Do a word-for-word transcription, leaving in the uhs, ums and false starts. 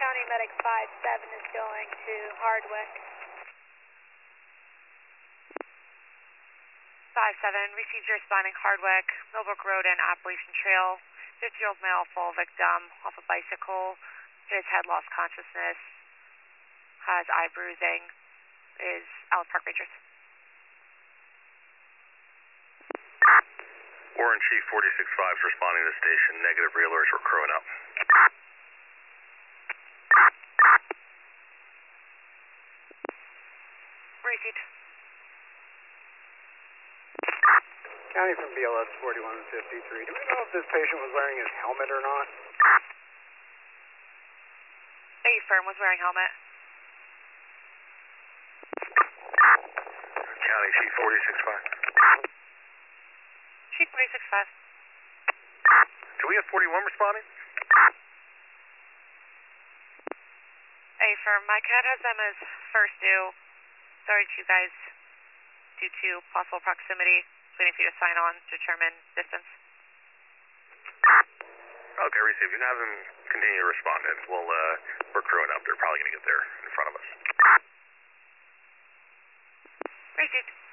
County Medic five seven is going to Hardwick. five seven, received your responding Hardwick, Millbrook Road and Appalachian Trail. fifty-year-old male, full victim, off a bicycle. His head lost consciousness, has eye bruising, is Alice Park Rangers. Warren Chief forty-six five is responding to the station. Negative realers were crowing up. Received. County from B L S forty-one fifty-three. Do we know if this patient was wearing his helmet or not? A firm was wearing helmet. County Chief forty-six five. Chief forty-six five. Do we have forty-one responding? A firm, my cat has them as first due. Sorry to you guys, due to possible proximity. Waiting for you to sign on to determine distance. Okay, received. You can have them continue to respond in. We'll, uh, we're crewing up. They're probably going to get there in front of us. Received.